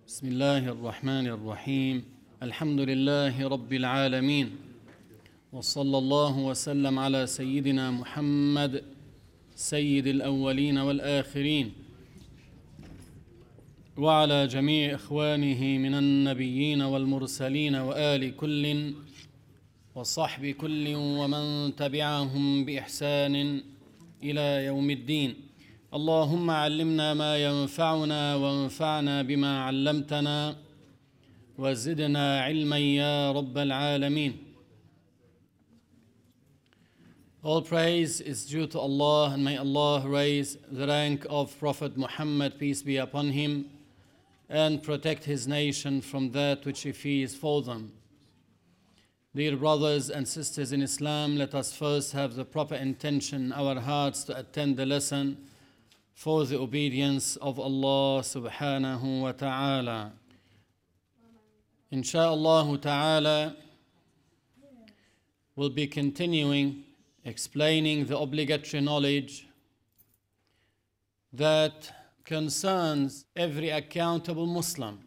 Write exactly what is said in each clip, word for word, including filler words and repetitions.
بسم الله الرحمن الرحيم الحمد لله رب العالمين وصلى الله وسلم على سيدنا محمد سيد الأولين والآخرين وعلى جميع إخوانه من النبيين والمرسلين وآل كل وصحب كل ومن تبعهم بإحسان إلى يوم الدين. اللهم علمنا ما ينفعنا وانفعنا بما علمتنا وزدنا علما يا رب العالمين. All praise is due to Allah, and may Allah raise the rank of Prophet Muhammad, peace be upon him, and protect his nation from that which he fears for them. Dear brothers and sisters in Islam, let us first have the proper intention in our hearts to attend the lesson for the obedience of Allah subhanahu wa ta'ala. Insha'Allah ta'ala, we'll be continuing explaining the obligatory knowledge that concerns every accountable Muslim.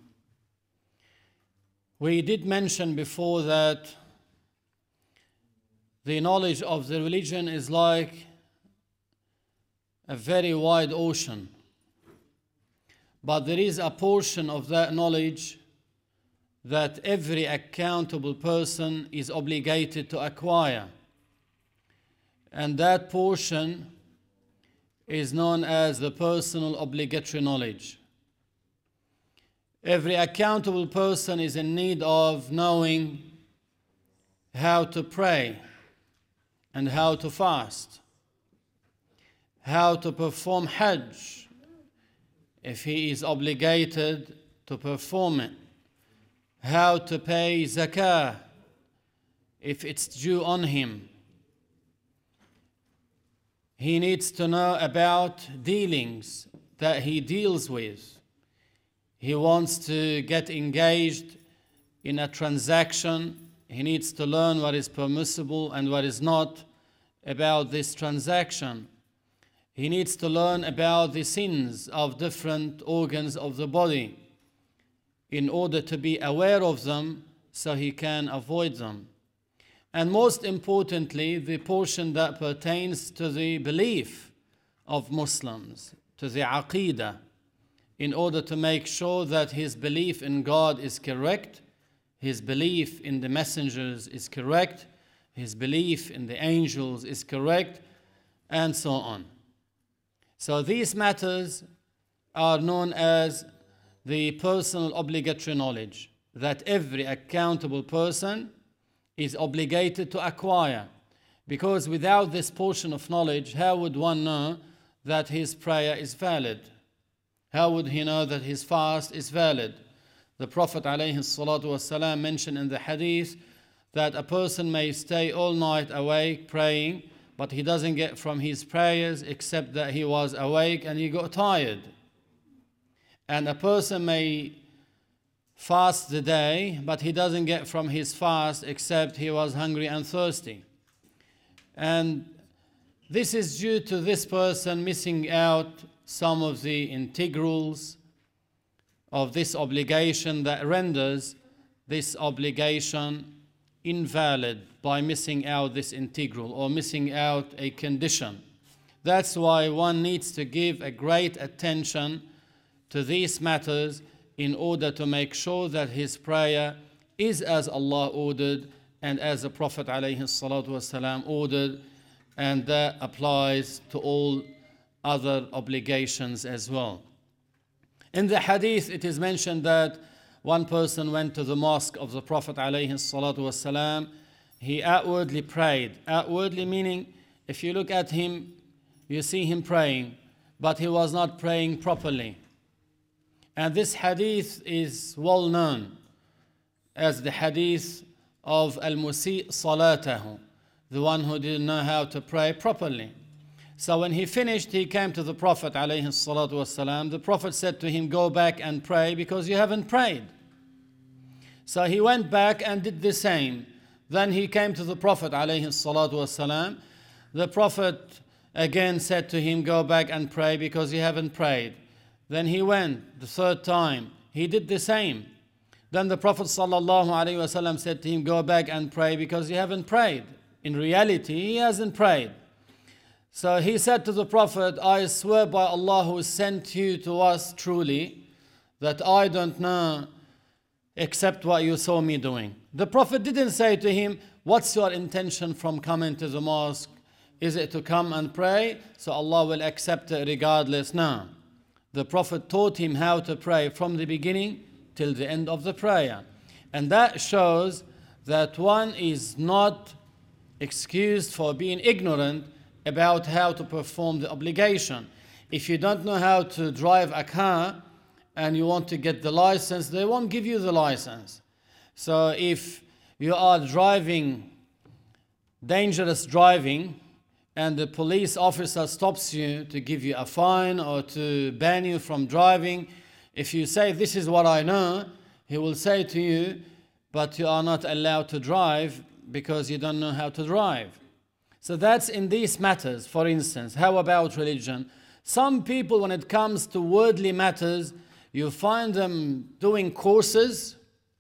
We did mention before that the knowledge of the religion is like a very wide ocean, but there is a portion of that knowledge that every accountable person is obligated to acquire, and that portion is known as the personal obligatory knowledge. Every accountable person is in need of knowing how to pray and how to fast, how to perform Hajj if he is obligated to perform it, how to pay zakah if it's due on him. He needs to know about dealings that he deals with. He wants to get engaged in a transaction. He needs to learn what is permissible and what is not about this transaction. He needs to learn about the sins of different organs of the body in order to be aware of them so he can avoid them. And most importantly, the portion that pertains to the belief of Muslims, to the aqeedah, in order to make sure that his belief in God is correct, his belief in the messengers is correct, his belief in the angels is correct, and so on. So these matters are known as the personal obligatory knowledge that every accountable person is obligated to acquire. Because without this portion of knowledge, how would one know that his prayer is valid? How would he know that his fast is valid? The Prophet ﷺ mentioned in the hadith that a person may stay all night awake praying, but he doesn't get from his prayers except that he was awake and he got tired. And a person may fast the day, but he doesn't get from his fast except he was hungry and thirsty. And this is due to this person missing out some of the integrals of this obligation that renders this obligation invalid by missing out this integral or missing out a condition. That's why one needs to give a great attention to these matters in order to make sure that his prayer is as Allah ordered and as the Prophet ﷺ ordered, and that applies to all other obligations as well. In the hadith it is mentioned that one person went to the mosque of the Prophet ﷺ. He outwardly prayed. Outwardly meaning, if you look at him, you see him praying, but he was not praying properly. And this hadith is well known as the hadith of al-musi' salatahu, the one who didn't know how to pray properly. So when he finished, he came to the Prophet ﷺ. The Prophet said to him, "Go back and pray because you haven't prayed." So he went back and did the same. Then he came to the Prophet ﷺ. The Prophet again said to him, "Go back and pray because you haven't prayed." Then he went the third time. He did the same. Then the Prophet ﷺ said to him, go back and pray because you haven't prayed. In reality, he hasn't prayed. So he said to the Prophet, I swear by Allah who sent you to us truly, that I don't know except what you saw me doing. The Prophet didn't say to him, what's your intention from coming to the mosque? Is it to come and pray? So Allah will accept it regardless. No. The Prophet taught him how to pray from the beginning till the end of the prayer. And that shows that one is not excused for being ignorant about how to perform the obligation. If you don't know how to drive a car and you want to get the license, they won't give you the license. So if you are driving, dangerous driving, and the police officer stops you to give you a fine or to ban you from driving, if you say, this is what I know, he will say to you, but you are not allowed to drive because you don't know how to drive. So that's in these matters. For instance, how about religion? Some people, when it comes to worldly matters, you find them doing courses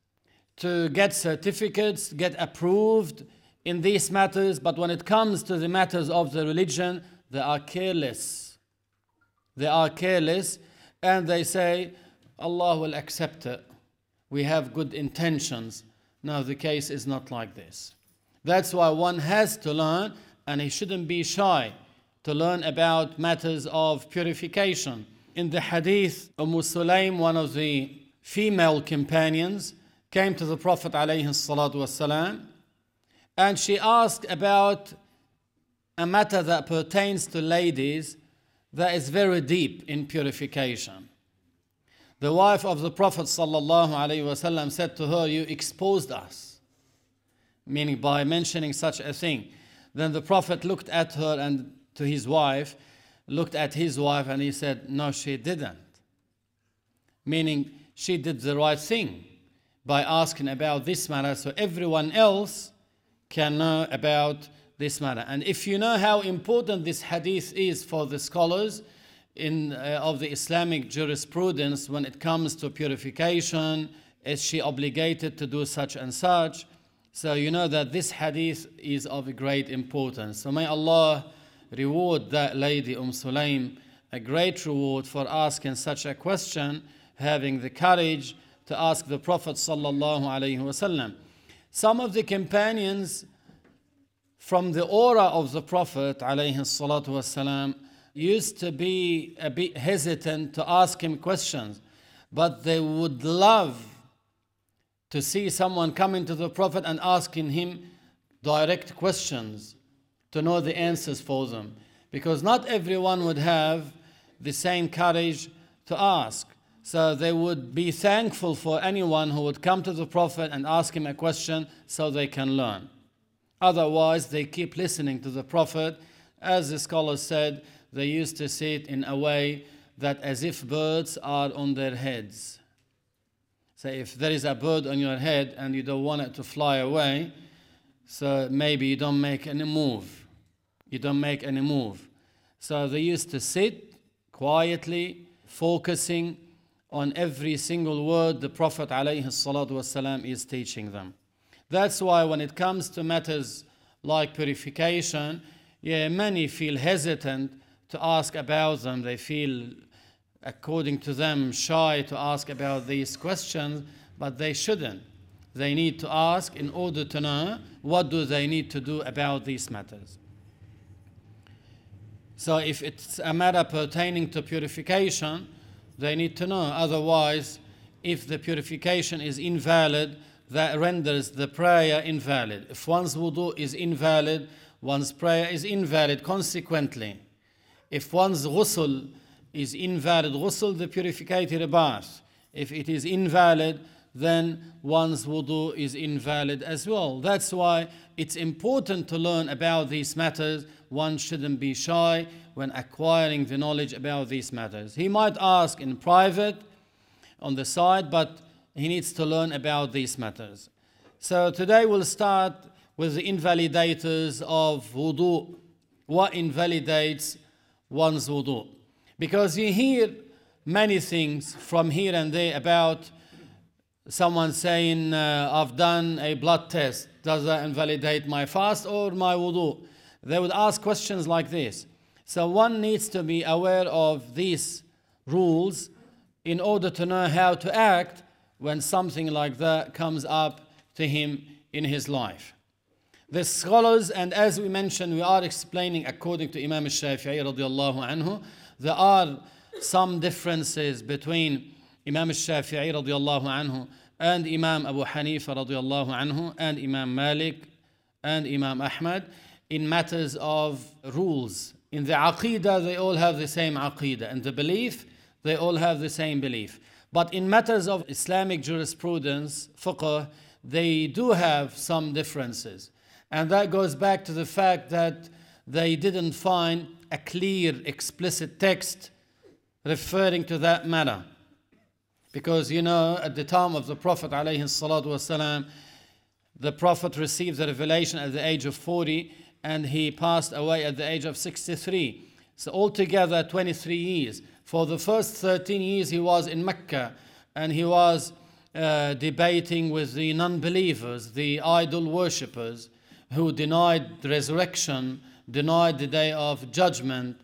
to get certificates, get approved in these matters, but when it comes to the matters of the religion, they are careless. They are careless, and they say, Allah will accept it. We have good intentions. No, the case is not like this. That's why one has to learn, and he shouldn't be shy to learn about matters of purification. In the hadith, Umm Sulaym, one of the female companions, came to the Prophet alayhi salatu wasalam, and she asked about a matter that pertains to ladies that is very deep in purification. The wife of the Prophet sallallahu alaihi wasallam said to her, you exposed us, meaning by mentioning such a thing. Then the Prophet looked at her and to his wife, looked at his wife, and he said, no, she didn't. Meaning she did the right thing by asking about this matter, so everyone else can know about this matter. And if you know how important this hadith is for the scholars in uh, of the Islamic jurisprudence when it comes to purification, is she obligated to do such and such? So you know that this hadith is of great importance. So may Allah reward that lady Umm Sulaym a great reward for asking such a question, having the courage to ask the Prophet sallallahu alaihi wasallam. Some of the companions, from the aura of the Prophet alayhi salatu wasalam, used to be a bit hesitant to ask him questions, but they would love to see someone coming to the Prophet and asking him direct questions to know the answers for them, because not everyone would have the same courage to ask. So they would be thankful for anyone who would come to the Prophet and ask him a question so they can learn. Otherwise, they keep listening to the Prophet. As the scholars said, they used to sit in a way that as if birds are on their heads. So if there is a bird on your head and you don't want it to fly away, so maybe you don't make any move. You don't make any move. So they used to sit quietly, focusing on every single word the Prophet ﷺ is teaching them. That's why when it comes to matters like purification, yeah, many feel hesitant to ask about them. They feel, according to them, shy to ask about these questions, but they shouldn't. They need to ask in order to know what do they need to do about these matters. So if it's a matter pertaining to purification, they need to know. Otherwise, if the purification is invalid, that renders the prayer invalid. If one's wudu is invalid, one's prayer is invalid consequently. If one's ghusl is invalid, ghusl, the purificatory bath, if it is invalid, then one's wudu is invalid as well. That's why it's important to learn about these matters. One shouldn't be shy when acquiring the knowledge about these matters. He might ask in private, on the side, but he needs to learn about these matters. So today we'll start with the invalidators of wudu. What invalidates one's wudu? Because you hear many things from here and there about someone saying, uh, I've done a blood test. Does that invalidate my fast or my wudu? They would ask questions like this. So one needs to be aware of these rules in order to know how to act when something like that comes up to him in his life. The scholars, and as we mentioned, we are explaining according to Imam al-Shafi'i radiallahu anhu, there are some differences between Imam al-Shafi'i radiallahu anhu and Imam Abu Hanifa radiallahu anhu and Imam Malik and Imam Ahmad in matters of rules. In the Aqidah, they all have the same Aqidah. In the belief, they all have the same belief. But in matters of Islamic jurisprudence, fiqh, they do have some differences. And that goes back to the fact that they didn't find a clear, explicit text referring to that matter. Because, you know, at the time of the Prophet alayhi salatu wasalam, the Prophet received the revelation at the age of forty and he passed away at the age of sixty-three. So altogether twenty-three years. For the first thirteen years he was in Mecca and he was uh, debating with the non-believers, the idol worshippers who denied the resurrection, denied the day of judgment.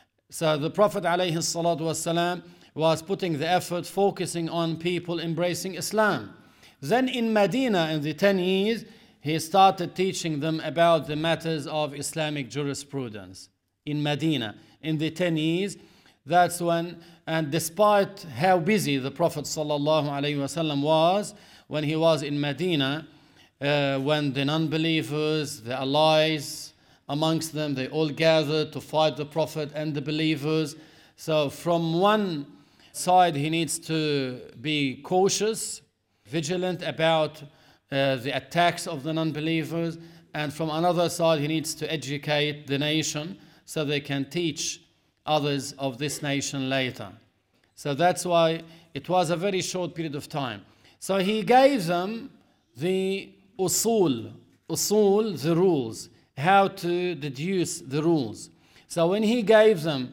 So the Prophet alayhi salatu wasalam was putting the effort, focusing on people embracing Islam. Then in Medina, in the ten years, he started teaching them about the matters of Islamic jurisprudence. In Medina, in the ten years, that's when, and despite how busy the Prophet sallallahu alaihi wasallam was, when he was in Medina, uh, when the non-believers, the allies amongst them, they all gathered to fight the Prophet and the believers. So from one side, he needs to be cautious, vigilant about uh, the attacks of the non-believers, and from another side, he needs to educate the nation so they can teach others of this nation later. So that's why it was a very short period of time. So he gave them the usul, usul, the rules, how to deduce the rules. So when he gave them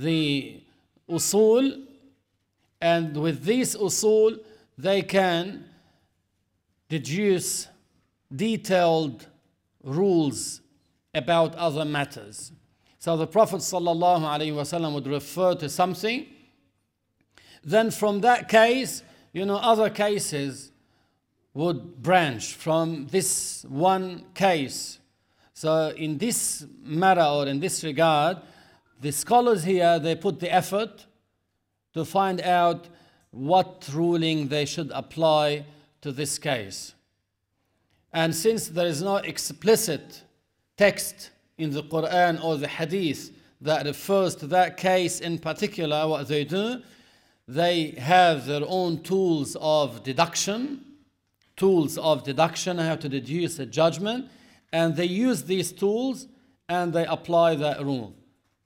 the usul, and with these usul, they can deduce detailed rules about other matters. So the Prophet ﷺ would refer to something. Then from that case, you know, other cases would branch from this one case. So in this matter or in this regard, the scholars here, they put the effort to find out what ruling they should apply to this case. And since there is no explicit text in the Quran or the Hadith that refers to that case in particular, what they do, they have their own tools of deduction, tools of deduction, how to deduce a judgment, and they use these tools and they apply that rule.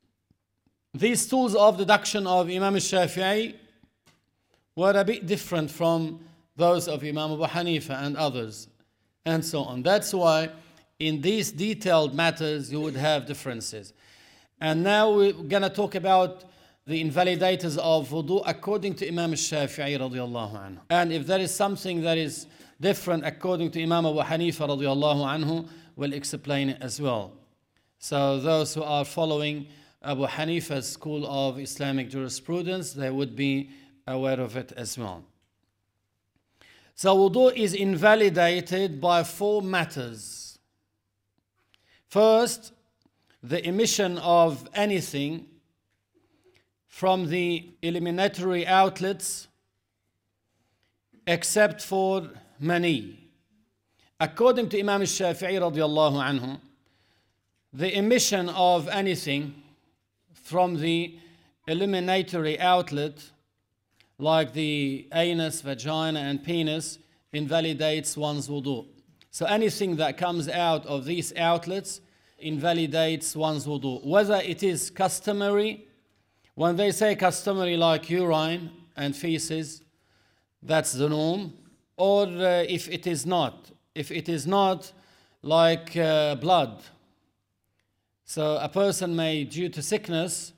These tools of deduction of Imam al-Shafi'i were a bit different from those of Imam Abu Hanifa and others, and so on. That's why in these detailed matters you would have differences. And now we're going to talk about the invalidators of wudu according to Imam al-Shafi'i radiallahu anhu. And if there is something that is different according to Imam Abu Hanifa radiallahu anhu, we'll explain it as well. So those who are following Abu Hanifa's school of Islamic jurisprudence, they would be aware of it as well. So wudu is invalidated by four matters. First, the emission of anything from the eliminatory outlets except for mani. According to Imam al-Shafi'i radiallahu anhu, the emission of anything from the eliminatory outlet, like the anus, vagina, and penis, invalidates one's wudu. So anything that comes out of these outlets invalidates one's wudu. Whether it is customary, when they say customary like urine and feces, that's the norm, or uh, if it is not. If it is not, like uh, blood. So a person may, due to sickness,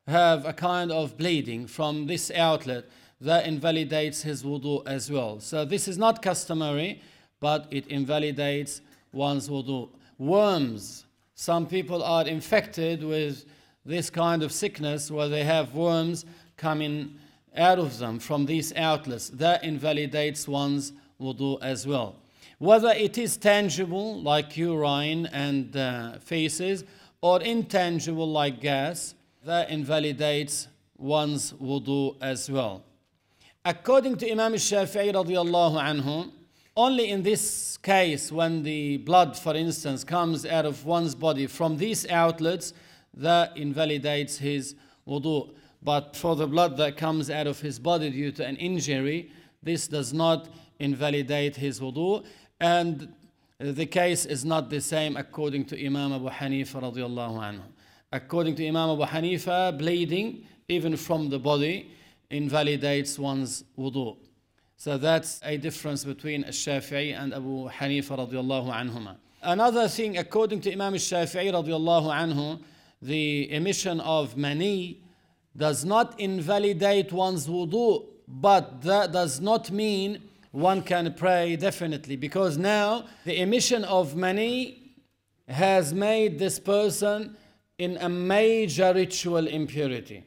have a kind of bleeding from this outlet, that invalidates his wudu as well. So this is not customary, but it invalidates one's wudu. Worms. Some people are infected with this kind of sickness where they have worms coming out of them from these outlets. That invalidates one's wudu as well. Whether it is tangible like urine and uh, feces, or intangible like gas, that invalidates one's wudu as well. According to Imam Shafi'i radiallahu anhu, only in this case when the blood, for instance, comes out of one's body from these outlets, that invalidates his wudu. But for the blood that comes out of his body due to an injury, this does not invalidate his wudu. And the case is not the same according to Imam Abu Hanifa radiallahu anhu. According to Imam Abu Hanifa, bleeding, even from the body, invalidates one's wudu. So that's a difference between Shafi'i and Abu Hanifa radiallahu anhuma. Another thing, according to Imam Shafi'i radiallahu anhu, the emission of mani does not invalidate one's wudu, but that does not mean one can pray definitely, because now the emission of mani has made this person in a major ritual impurity.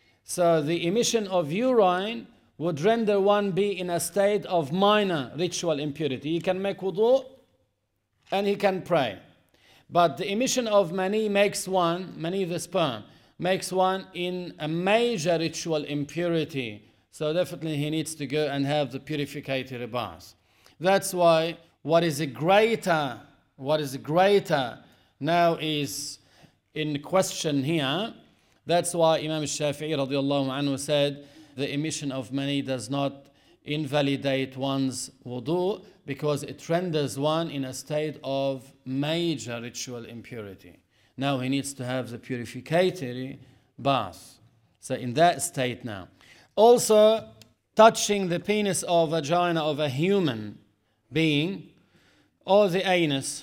So the emission of urine would render one be in a state of minor ritual impurity. He can make wudu and he can pray. But the emission of mani makes one, mani the sperm, makes one in a major ritual impurity. So definitely he needs to go and have the purificatory bath. That's why what is greater, what is greater now is in question here. That's why Imam Shafi'i radiallahu anhu said the emission of mani does not invalidate one's wudu, because it renders one in a state of major ritual impurity. Now he needs to have the purificatory bath. So in that state now. Also, touching the penis or vagina of a human being or the anus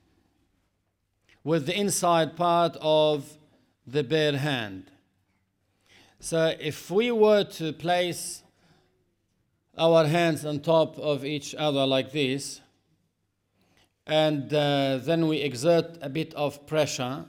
with the inside part of the bare hand. So if we were to place our hands on top of each other like this, and uh, then we exert a bit of pressure,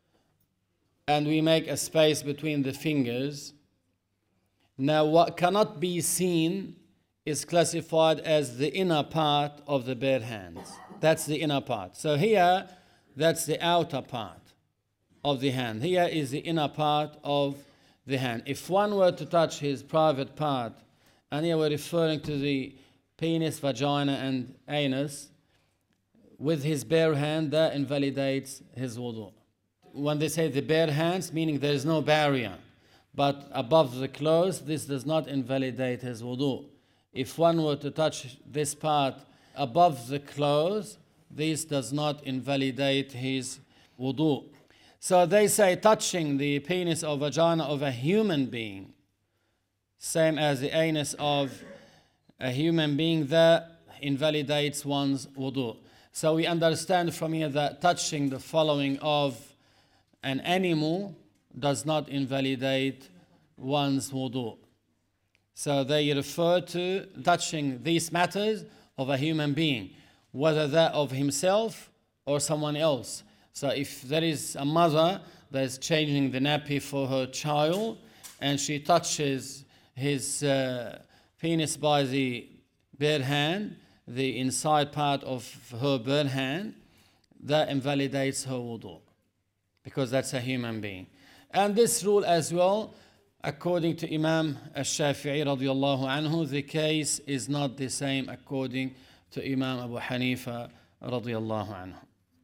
and we make a space between the fingers, now what cannot be seen is classified as the inner part of the bare hands. That's the inner part. So here, that's the outer part of the hand. Here is the inner part of the hand. If one were to touch his private part, and here we're referring to the penis, vagina, and anus, with his bare hand, that invalidates his wudu. When they say the bare hands, meaning there is no barrier, but above the clothes, this does not invalidate his wudu. If one were to touch this part above the clothes, this does not invalidate his wudu. So they say touching the penis or vagina of a human being, same as the anus of a human being, that invalidates one's wudu. So we understand from here that touching the following of an animal does not invalidate one's wudu. So they refer to touching these matters of a human being, whether that of himself or someone else. So if there is a mother that is changing the nappy for her child, and she touches his uh, penis by the bare hand, the inside part of her bare hand, that invalidates her wudu, because that's a human being. And this rule as well, according to Imam Al-Shafi'i radiallahu anhu, the case is not the same according to Imam Abu Hanifa radiallahu anhu.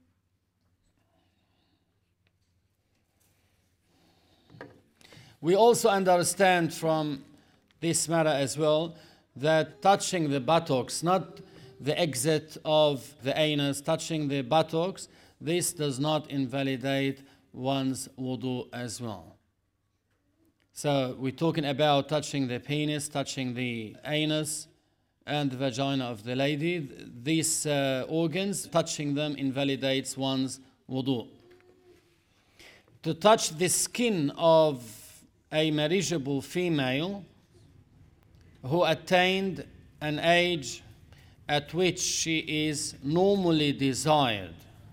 We also understand from this matter as well that touching the buttocks, not the exit of the anus, touching the buttocks, this does not invalidate one's wudu as well. So we're talking about touching the penis, touching the anus and the vagina of the lady. These uh, organs, touching them invalidates one's wudu. To touch the skin of a marriageable female who attained an age at which she is normally desired.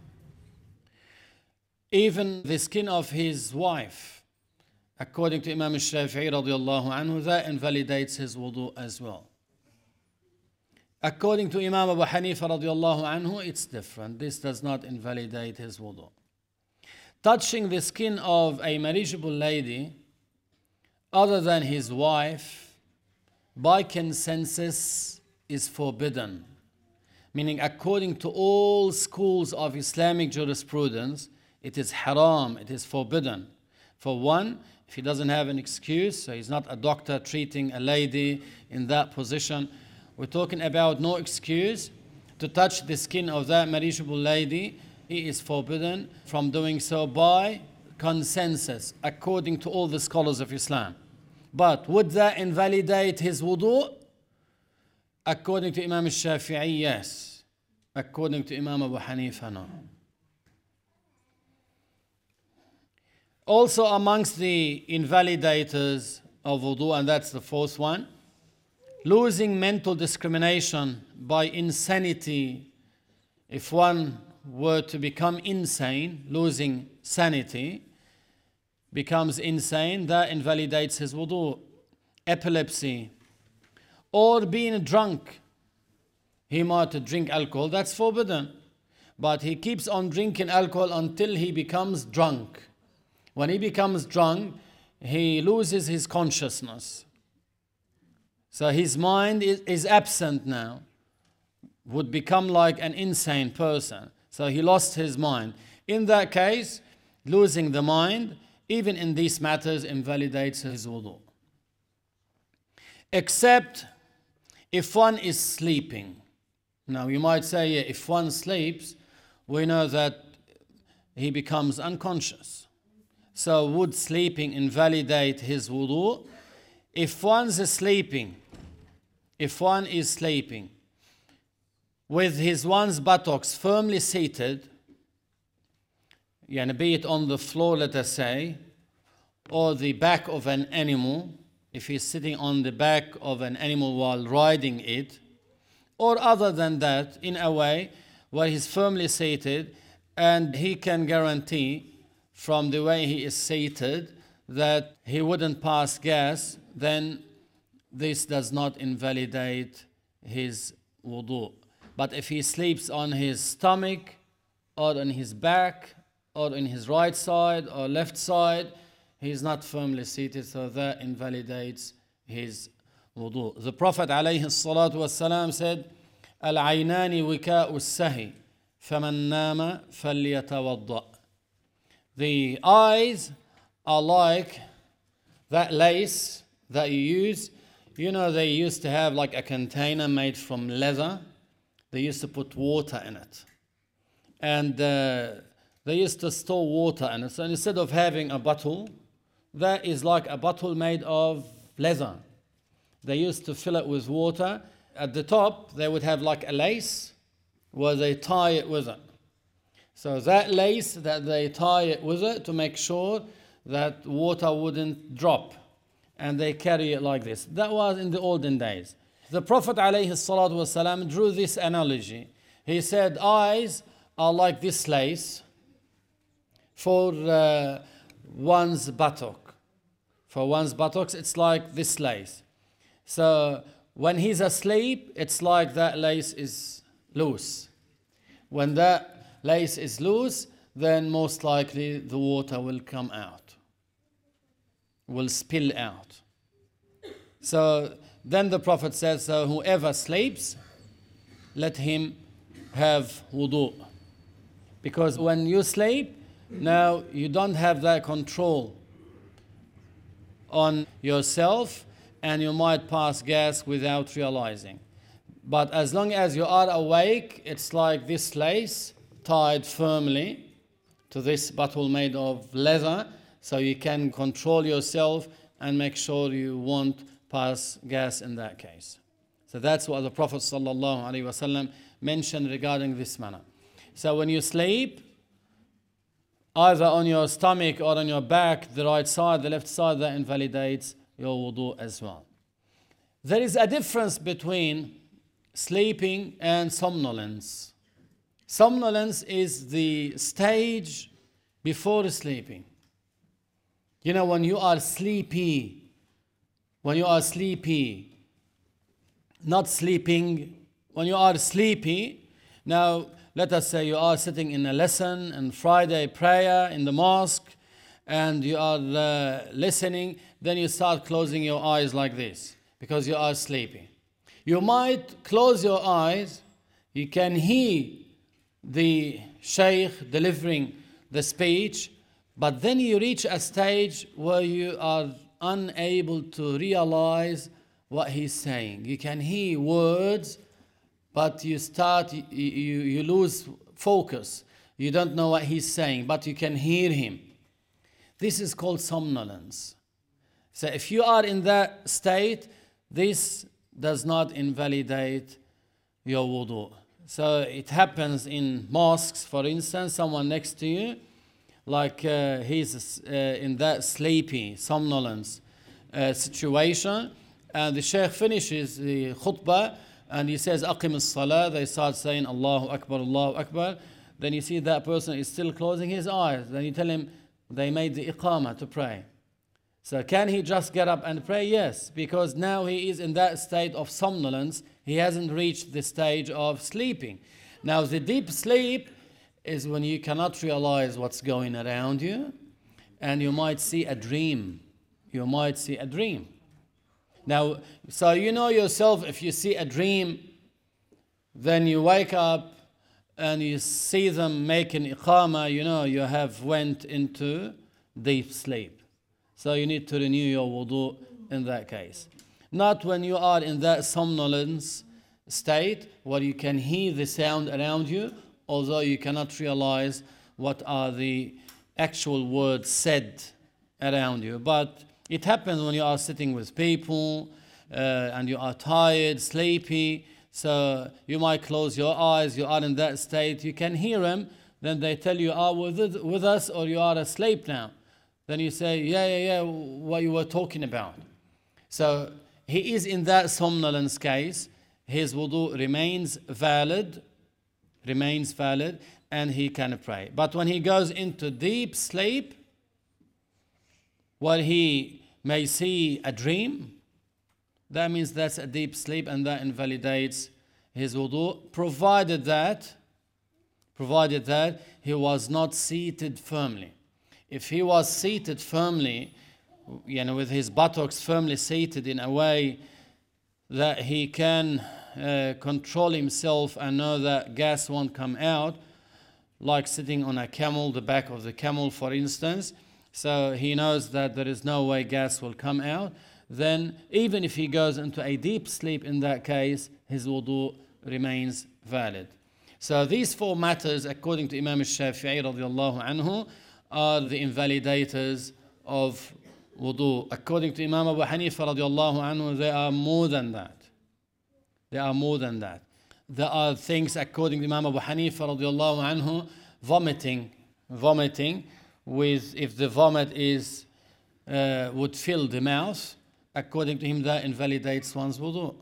Even the skin of his wife, according to Imam al-Shafi'i radiallahu anhu, that invalidates his wudu as well. According to Imam Abu Hanifa radiallahu anhu, it's different. This does not invalidate his wudu. Touching the skin of a marriageable lady other than his wife by consensus is forbidden. Meaning, according to all schools of Islamic jurisprudence, it is haram, it is forbidden. For one, if he doesn't have an excuse, so he's not a doctor treating a lady in that position, we're talking about no excuse to touch the skin of that marriageable lady, he is forbidden from doing so by consensus, according to all the scholars of Islam. But would that invalidate his wudu? According to Imam al-Shafi'i, yes. According to Imam Abu Hanifa, no. Also amongst the invalidators of wudu, and that's the fourth one, losing mental discrimination by insanity. If one were to become insane, losing sanity, becomes insane, that invalidates his wudu. Epilepsy, or being drunk. He might drink alcohol, that's forbidden. But he keeps on drinking alcohol until he becomes drunk. When he becomes drunk, he loses his consciousness. So his mind is, is absent now, would become like an insane person. So he lost his mind. In that case, losing the mind, even in these matters, invalidates his wudu. Except if one is sleeping. Now you might say, yeah, if one sleeps, we know that he becomes unconscious. So would sleeping invalidate his wudu? If one's sleeping, if one is sleeping with his one's buttocks firmly seated, yani be it on the floor, let us say, or the back of an animal, if he's sitting on the back of an animal while riding it, or other than that, in a way where he's firmly seated, and he can guarantee from the way he is seated that he wouldn't pass gas, then this does not invalidate his wudu. But if he sleeps on his stomach, or on his back, or on his right side or left side, he is not firmly seated, so that invalidates his wudu. The Prophet alayhi salatu wasalam said, Al-aynani wika'u sahi, faman nama falyatawadda. The eyes are like that lace that you use. You know, they used to have like a container made from leather. They used to put water in it. And uh, they used to store water in it. So instead of having a bottle, that is like a bottle made of leather. They used to fill it with water. At the top, they would have like a lace where they tie it with it. So that lace that they tie it with it to make sure that water wouldn't drop. And they carry it like this. That was in the olden days. The Prophet ﷺ drew this analogy. He said, eyes are like this lace for uh, one's buttock. For one's buttocks, it's like this lace. So when he's asleep, it's like that lace is loose. When that lace is loose, then most likely the water will come out, will spill out. So then the Prophet says, so whoever sleeps, let him have wudu. Because when you sleep, now you don't have that control on yourself, and you might pass gas without realizing. But as long as you are awake, it's like this lace tied firmly to this bottle made of leather, so you can control yourself and make sure you won't pass gas in that case. So that's what the Prophet ﷺ mentioned regarding this manner. So when you sleep, either on your stomach or on your back, the right side, the left side, that invalidates your wudu as well. There is a difference between sleeping and somnolence. Somnolence is the stage before sleeping. You know, when you are sleepy, when you are sleepy, not sleeping, when you are sleepy. Now, let us say you are sitting in a lesson and Friday prayer in the mosque, and you are uh, listening, then you start closing your eyes like this because you are sleepy. You might close your eyes, you can hear the Shaykh delivering the speech, but then you reach a stage where you are unable to realize what he's saying. You can hear words, but you start, you, you, you lose focus. You don't know what he's saying, but you can hear him. This is called somnolence. So if you are in that state, this does not invalidate your wudu. So it happens in mosques, for instance, someone next to you, like uh, he's uh, in that sleepy, somnolence uh, situation, and the Shaykh finishes the khutbah, and he says, Aqim as-salah, they start saying, Allahu Akbar, Allahu Akbar. Then you see that person is still closing his eyes. Then you tell him, they made the iqamah to pray. So can he just get up and pray? Yes, because now he is in that state of somnolence. He hasn't reached the stage of sleeping. Now the deep sleep is when you cannot realize what's going around you, and you might see a dream. You might see a dream. Now, so you know yourself, if you see a dream, then you wake up and you see them making iqamah, you know you have went into deep sleep. So you need to renew your wudu in that case. Not when you are in that somnolence state where you can hear the sound around you, although you cannot realize what are the actual words said around you. But it happens when you are sitting with people uh, and you are tired, sleepy, so you might close your eyes, you are in that state, you can hear them, then they tell you, are with, it, with us or you are asleep now. Then you say, yeah, yeah, yeah, what you were talking about. So he is in that somnolence case, his wudu remains valid, remains valid, and he can pray. But when he goes into deep sleep, while he may see a dream, that means that's a deep sleep and that invalidates his wudu, provided that, provided that he was not seated firmly. If he was seated firmly, you know, with his buttocks firmly seated in a way that he can uh, control himself and know that gas won't come out, like sitting on a camel, the back of the camel, for instance, so he knows that there is no way gas will come out, then even if he goes into a deep sleep in that case, his wudu remains valid. So these four matters, according to Imam al-Shafi'i radiallahu anhu, are the invalidators of wudu. According to Imam Abu Hanifa radiallahu anhu, they are more than that. They are more than that. There are things, according to Imam Abu Hanifa radiallahu anhu, vomiting, vomiting, with if the vomit is uh, would fill the mouth, according to him that invalidates one's wudu.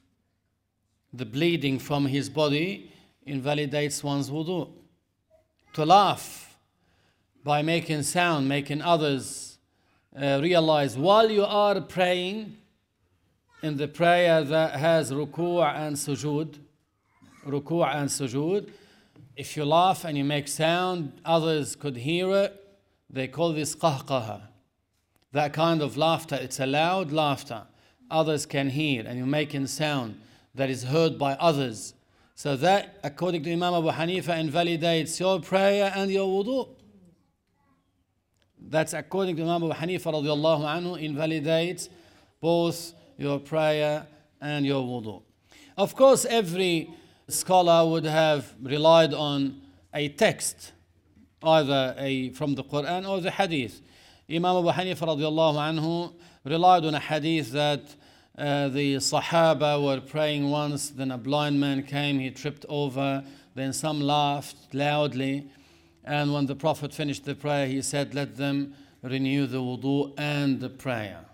The bleeding from his body invalidates one's wudu. To laugh by making sound, making others uh, realize while you are praying in the prayer that has ruku' and sujood, ruku' and sujood, if you laugh and you make sound, others could hear it. They call this qahqaha. That kind of laughter, it's a loud laughter. Others can hear, and you're making sound that is heard by others. So that, according to Imam Abu Hanifa, invalidates your prayer and your wudu. That's according to Imam Abu Hanifa radiallahu anhu, invalidates both your prayer and your wudu. Of course, every scholar would have relied on a text, either a, from the Quran or the Hadith. Imam Abu Hanifa radiallahu anhu relied on a hadith that uh, the Sahaba were praying once, then a blind man came, he tripped over, then some laughed loudly, And when the Prophet finished the prayer, he said, let them renew the wudu and the prayer.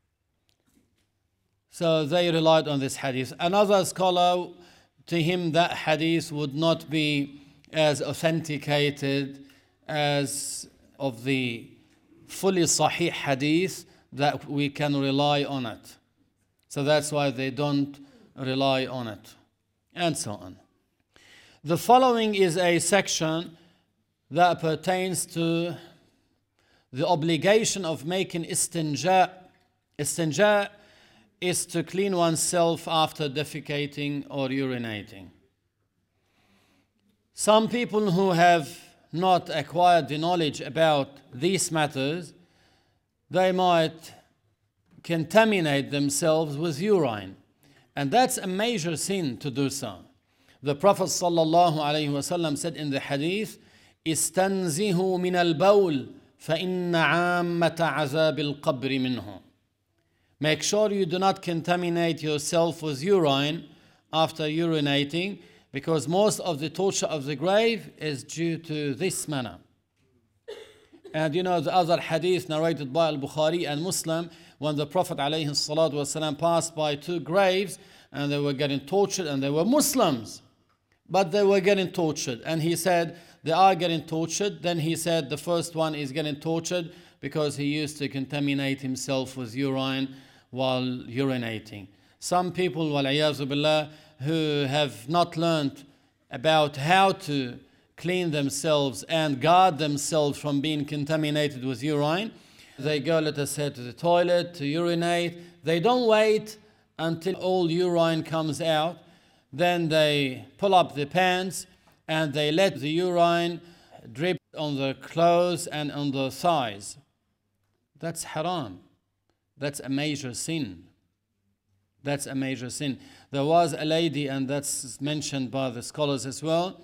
So they relied on this hadith. Another scholar, to him that hadith would not be as authenticated as of the fully sahih hadith that we can rely on it. So that's why they don't rely on it, and so on. The following is a section that pertains to the obligation of making istinja. Istinja is to clean oneself after defecating or urinating. Some people who have not acquired the knowledge about these matters, they might contaminate themselves with urine. And that's a major sin to do so. The Prophet sallallahu alaihi wasallam said in the hadith, "Istanzihu min al-bawl, fa inna 'ammata 'azab al-qabr minhu." Make sure you do not contaminate yourself with urine after urinating, because most of the torture of the grave is due to this manner. And you know the other hadith narrated by Al-Bukhari and Muslim, when the Prophet alayhi salatu wasalam passed by two graves and they were getting tortured, and they were Muslims, but they were getting tortured. And he said, they are getting tortured. Then he said the first one is getting tortured because he used to contaminate himself with urine while urinating. Some people, wal-iyazu billah, who have not learned about how to clean themselves and guard themselves from being contaminated with urine, they go, let us say, to the toilet to urinate. They don't wait until all urine comes out. Then they pull up the pants and they let the urine drip on their clothes and on their thighs. That's haram. That's a major sin. That's a major sin. There was a lady, and that's mentioned by the scholars as well,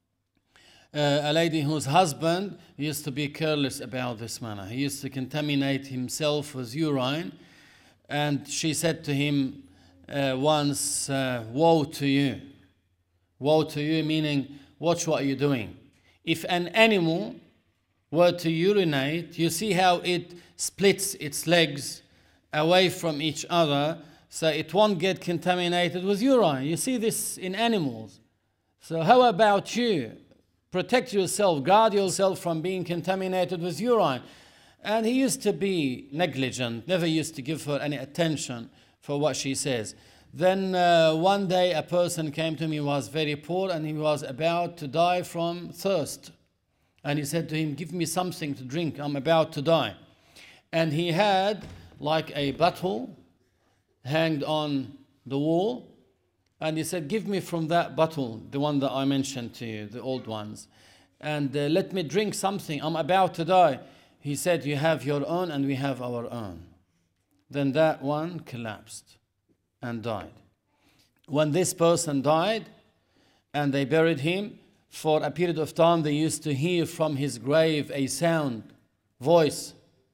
uh, a lady whose husband used to be careless about this matter. He used to contaminate himself with urine, and she said to him uh, once, uh, woe to you. Woe to you, meaning, watch what you're doing. If an animal were to urinate, you see how it splits its legs away from each other, so it won't get contaminated with urine. You see this in animals. So how about you? Protect yourself, guard yourself from being contaminated with urine. And he used to be negligent, never used to give her any attention for what she says. Then uh, one day a person came to me, he was very poor and he was about to die from thirst. And he said to him, give me something to drink, I'm about to die. And he had like a bottle hanged on the wall, and he said, give me from that bottle, the one that I mentioned to you, the old ones, and uh, let me drink something, I'm about to die. He said, you have your own and we have our own. Then that one collapsed and died. When this person died and they buried him, for a period of time they used to hear from his grave a sound, voice,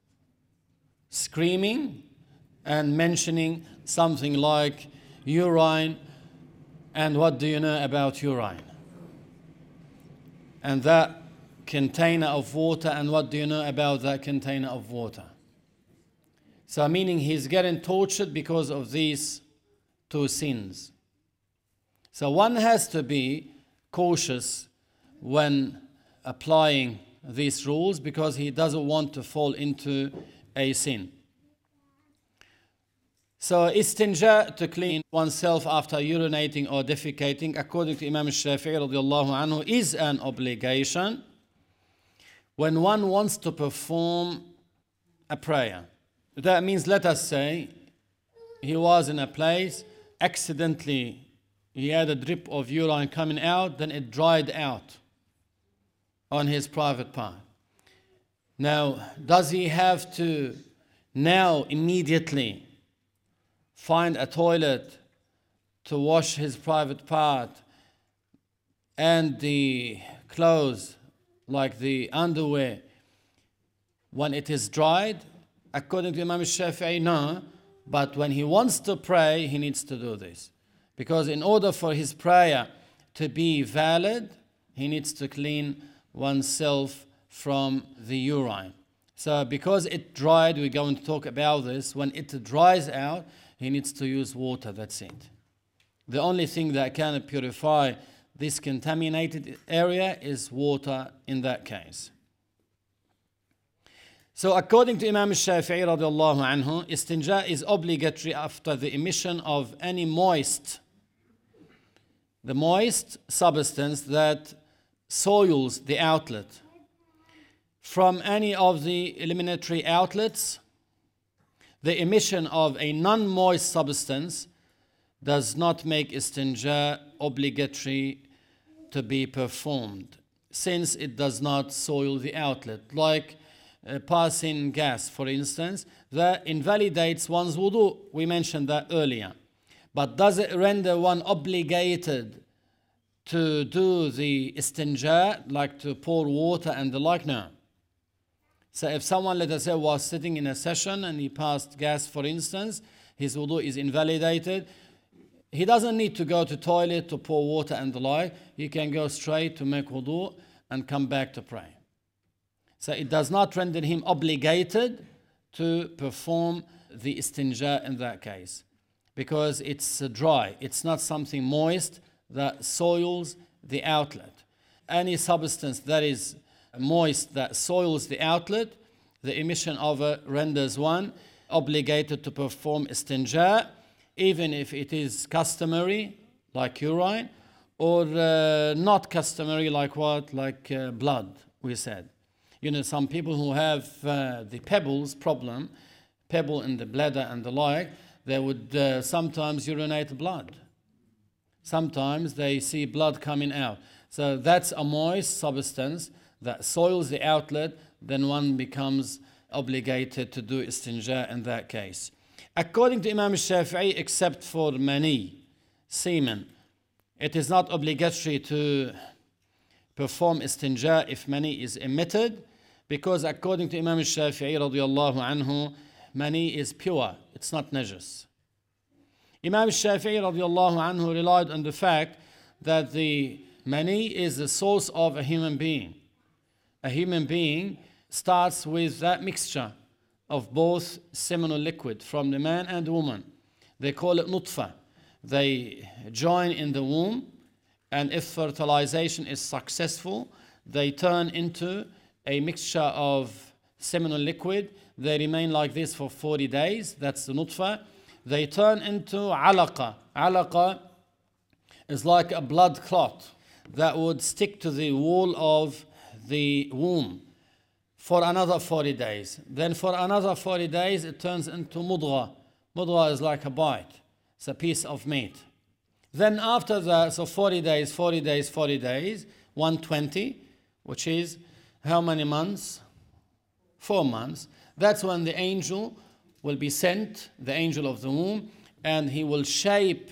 screaming and mentioning something like urine, and what do you know about urine? And that container of water, and what do you know about that container of water? So meaning he's getting tortured because of these two sins. So one has to be cautious when applying these rules, because he doesn't want to fall into a sin. So istinja, to clean oneself after urinating or defecating, according to Imam Shafi'i radiallahu anhu, is an obligation when one wants to perform a prayer. That means, let us say, he was in a place, accidentally he had a drip of urine coming out, then it dried out on his private part. Now, does he have to now immediately find a toilet to wash his private part and the clothes, like the underwear, when it is dried? According to Imam Shafi'i, no. But when he wants to pray, he needs to do this. Because in order for his prayer to be valid, he needs to clean oneself from the urine. So because it dried, we're going to talk about this. When it dries out, he needs to use water, that's it. The only thing that can purify this contaminated area is water in that case. So according to Imam Shafi'i radiallahu anhu, istinja is obligatory after the emission of any moist, the moist substance that soils the outlet. From any of the eliminatory outlets, the emission of a non-moist substance does not make istinja obligatory to be performed, since it does not soil the outlet. Like uh, passing gas, for instance, that invalidates one's wudu. We mentioned that earlier. But does it render one obligated to do the istinja, like to pour water and the like? No. So if someone, let us say, was sitting in a session and he passed gas, for instance, his wudu is invalidated. He doesn't need to go to toilet to pour water and the like. He can go straight to make wudu and come back to pray. So it does not render him obligated to perform the istinja in that case, because it's dry. It's not something moist that soils the outlet. Any substance that is moist that soils the outlet, the emission of it renders one obligated to perform istinja, even if it is customary, like urine, or uh, not customary, like what? Like uh, blood, we said. You know, some people who have uh, the pebbles problem, pebble in the bladder and the like, they would uh, sometimes urinate blood. Sometimes they see blood coming out. So that's a moist substance that soils the outlet, then one becomes obligated to do istinja in that case. According to Imam Shafi'i, except for mani, semen, it is not obligatory to perform istinja if mani is emitted, because according to Imam Shafi'i radiallahu anhu, mani is pure, it's not najis. Imam Shafi'i radiallahu anhu relied on the fact that the mani is the source of a human being. A human being starts with that mixture of both seminal liquid from the man and woman. They call it nutfa. They join in the womb, and if fertilization is successful, they turn into a mixture of seminal liquid. They remain like this for forty days. That's the nutfa. They turn into alaqa. Alaqa is like a blood clot that would stick to the wall of the womb for another forty days. Then for another forty days, it turns into mudgha. Mudgha is like a bite. It's a piece of meat. Then after that, so forty days, forty days, forty days, one hundred twenty, which is how many months? Four months. That's when the angel will be sent, the angel of the womb, and he will shape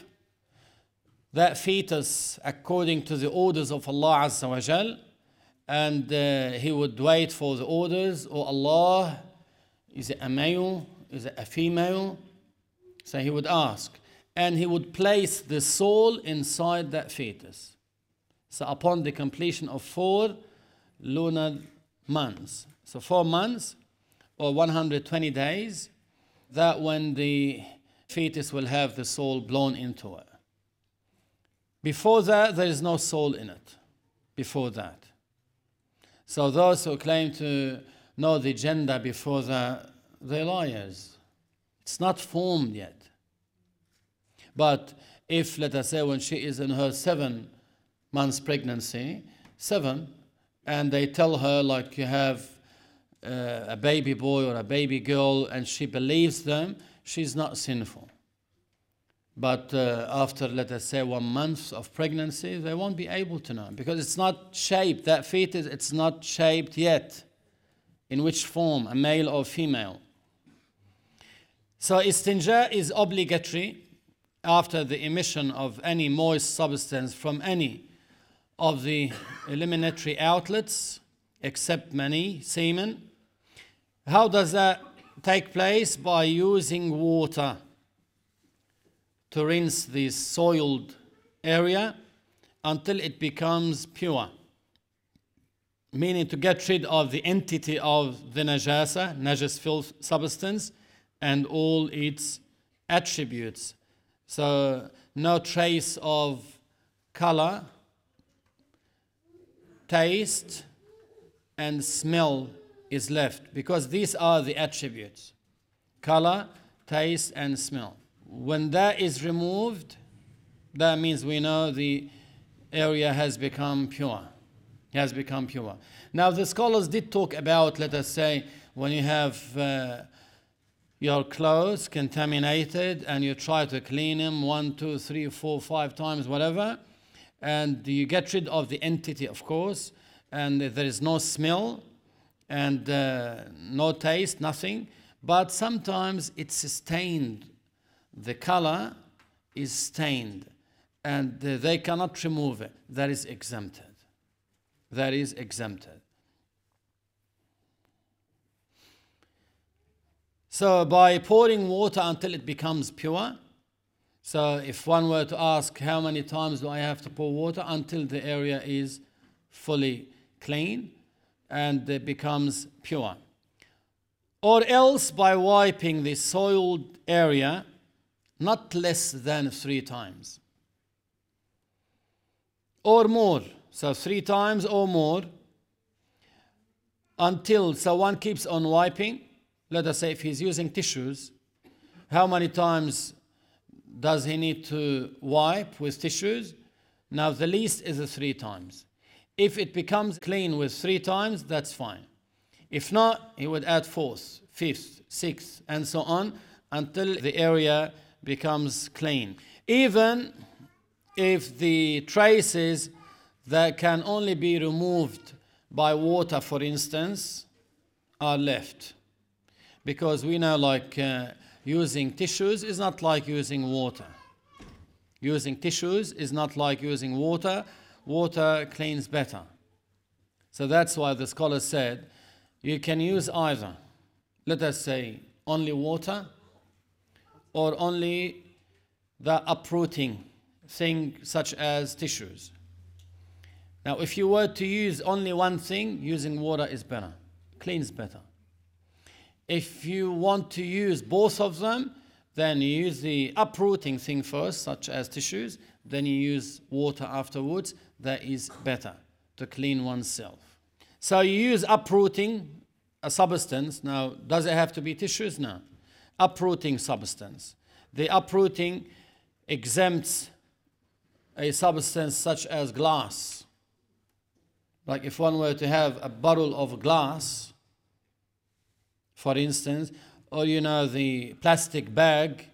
that fetus according to the orders of Allah Azza wa Jal. And uh, he would wait for the orders. Oh Allah, is it a male? Is it a female? So he would ask. And he would place the soul inside that fetus. So upon the completion of four lunar months, so four months or one hundred twenty days, that when the fetus will have the soul blown into it. Before that, there is no soul in it. Before that. So those who claim to know the gender before that, they're liars. It's not formed yet. But if, let us say, when she is in her seven months pregnancy, seven, and they tell her like you have uh, a baby boy or a baby girl, and she believes them, she's not sinful. But uh, after, let us say, one month of pregnancy, they won't be able to know, because it's not shaped. That fetus, it's not shaped yet. In which form, a male or female. So istinja is obligatory after the emission of any moist substance from any of the eliminatory outlets, except mani, semen. How does that take place? By using water to rinse the soiled area until it becomes pure. meaning to get rid of the entity of the najasa, najas filth substance, and all its attributes. So no trace of color, taste, and smell is left, because these are the attributes: color, taste, and smell. When that is removed, that means we know the area has become pure. Has become pure. Now the scholars did talk about, let us say, when you have uh, your clothes contaminated and you try to clean them one, two, three, four, five times, whatever, and you get rid of the entity, of course, and there is no smell and uh, no taste, nothing, but sometimes it's stained. The color is stained, and uh, they cannot remove it. That is exempted. That is exempted. So by pouring water until it becomes pure, so if one were to ask how many times do I have to pour water, until the area is fully clean and it becomes pure. Or else by wiping the soiled area not less than three times. Or more. So three times or more, until, so one keeps on wiping. Let us say if he's using tissues, how many times does he need to wipe with tissues? Now the least is a three times. If it becomes clean with three times, that's fine. If not, he would add fourth, fifth, sixth, and so on, until the area becomes clean. Even if the traces that can only be removed by water, for instance, are left. Because we know, like, uh, using tissues is not like using water. Using tissues is not like using water. Water cleans better. So that's why the scholar said you can use either, let us say, only water or only the uprooting thing such as tissues. Now, if you were to use only one thing, using water is better, cleans better. If you want to use both of them, then you use the uprooting thing first, such as tissues, then you use water afterwards. That is better to clean oneself. So you use uprooting a substance. Now, does it have to be tissues? No. Uprooting substance. The uprooting exempts a substance such as glass. Like if one were to have a bottle of glass, for instance, or you know the plastic bag,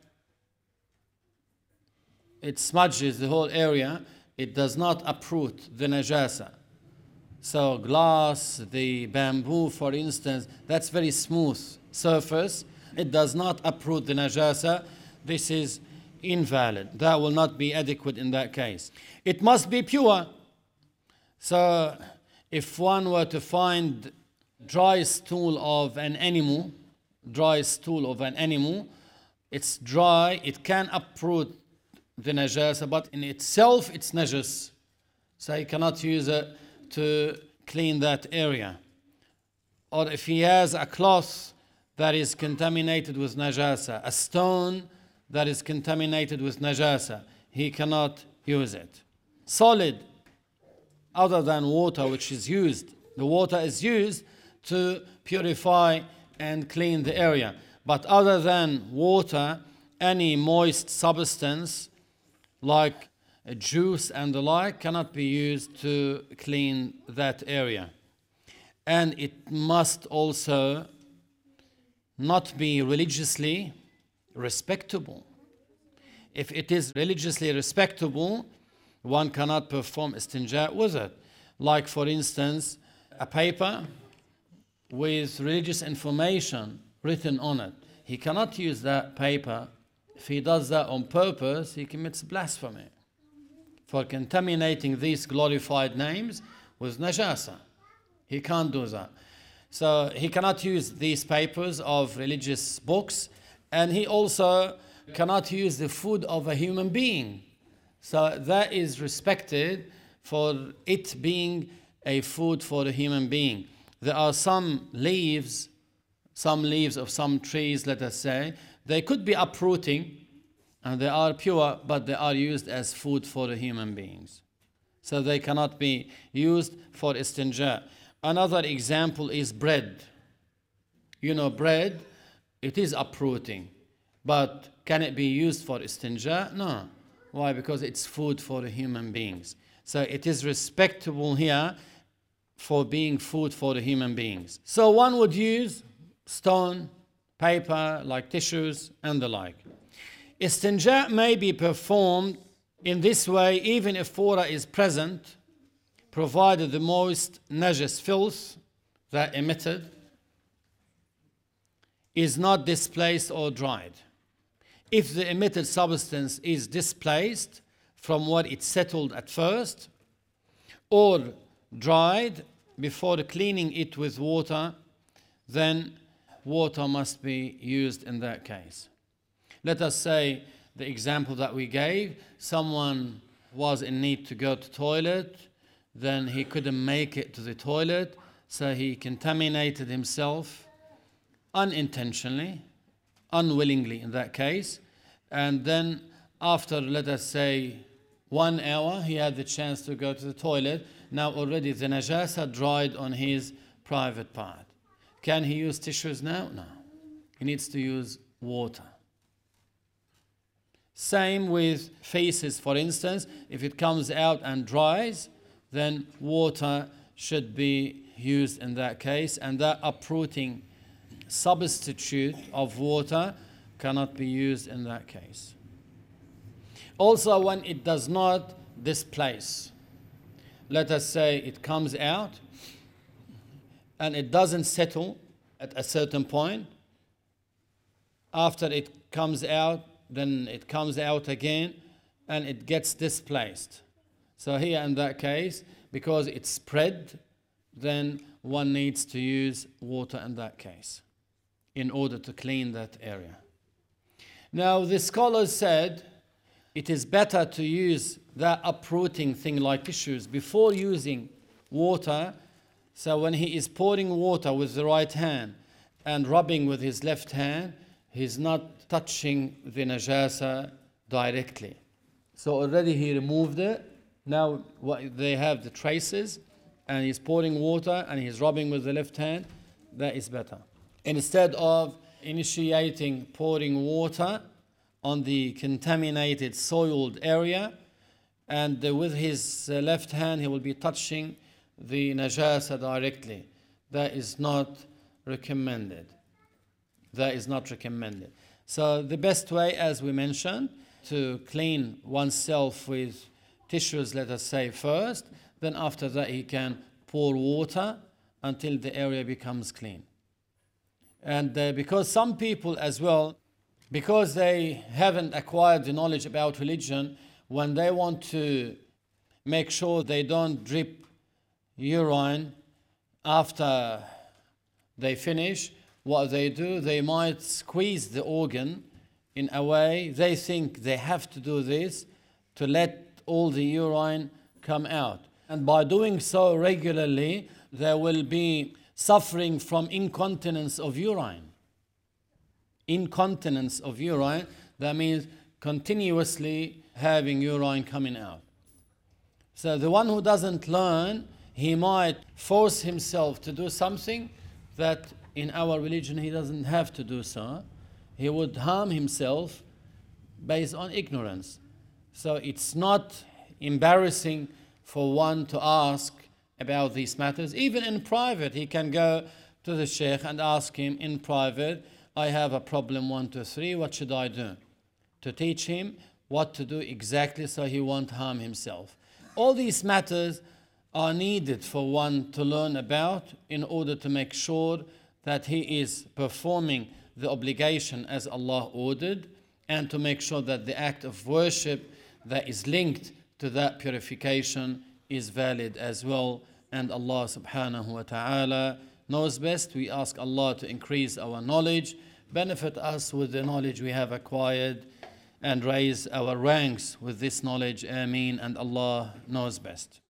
it smudges the whole area, it does not uproot the najasa. So glass, the bamboo, for instance, that's very smooth surface. It does not uproot the najasa. This is invalid. That will not be adequate in that case. It must be pure. So if one were to find dry stool of an animal, dry stool of an animal, it's dry, it can uproot the najasa, but in itself it's najas. So you cannot use it to clean that area. Or if he has a cloth that is contaminated with najasa, a stone that is contaminated with najasa, he cannot use it. Solid, other than water, which is used. The water is used to purify and clean the area. But other than water, any moist substance like a juice and the like cannot be used to clean that area. And it must also not be religiously respectable. If it is religiously respectable, one cannot perform istinja with it. Like, for instance, a paper with religious information written on it. He cannot use that paper. If he does that on purpose, he commits blasphemy for contaminating these glorified names with najasa. He can't do that. So he cannot use these papers of religious books, and he also cannot use the food of a human being. So that is respected for it being a food for a human being. There are some leaves, some leaves of some trees, let us say, they could be uprooting and they are pure, but they are used as food for the human beings. So they cannot be used for istinja. Another example is bread. You know, bread, it is uprooting, but can it be used for istinja? No. Why? Because it's food for the human beings. So it is respectable here for being food for the human beings. So one would use stone, paper, like tissues, and the like. Istinja may be performed in this way even if water is present, provided the moist najas filth that emitted is not displaced or dried. If the emitted substance is displaced from what it settled at first, or dried before cleaning it with water, then water must be used in that case. Let us say the example that we gave, someone was in need to go to the toilet, then he couldn't make it to the toilet, so he contaminated himself unintentionally, unwillingly in that case, and then after, let us say, one hour, he had the chance to go to the toilet. Now already the najasa dried on his private part. Can he use tissues now? No. He needs to use water. Same with faces, for instance. If it comes out and dries, then water should be used in that case, and that uprooting substitute of water cannot be used in that case. Also, when it does not displace, let us say it comes out and it doesn't settle at a certain point. After it comes out, then it comes out again and it gets displaced. So here in that case, because it's spread, then one needs to use water in that case in order to clean that area. Now the scholars said it is better to use that uprooting thing like tissues before using water. So when he is pouring water with the right hand and rubbing with his left hand, he's not touching the najasa directly. So already he removed it. Now what, they have the traces, and he's pouring water and he's rubbing with the left hand. That is better. Instead of initiating pouring water on the contaminated, soiled area, and uh, with his uh, left hand he will be touching the najasa directly. That is not recommended. That is not recommended. So the best way, as we mentioned, to clean oneself with tissues, let us say, first, then after that he can pour water until the area becomes clean. And uh, because some people as well, because they haven't acquired the knowledge about religion, when they want to make sure they don't drip urine after they finish, what they do, they might squeeze the organ in a way. They think they have to do this to let all the urine come out. And by doing so regularly, they will be suffering from incontinence of urine. Incontinence of urine, that means continuously having urine coming out. So the one who doesn't learn, he might force himself to do something that in our religion he doesn't have to do so. He would harm himself based on ignorance. So it's not embarrassing for one to ask about these matters. Even in private, he can go to the sheikh and ask him in private, I have a problem, one, two, three, what should I do? To teach him what to do exactly so he won't harm himself. All these matters are needed for one to learn about in order to make sure that he is performing the obligation as Allah ordered, and to make sure that the act of worship that is linked to that purification is valid as well. And Allah subhanahu wa ta'ala knows best. We ask Allah to increase our knowledge, benefit us with the knowledge we have acquired, and raise our ranks with this knowledge. Ameen. And Allah knows best.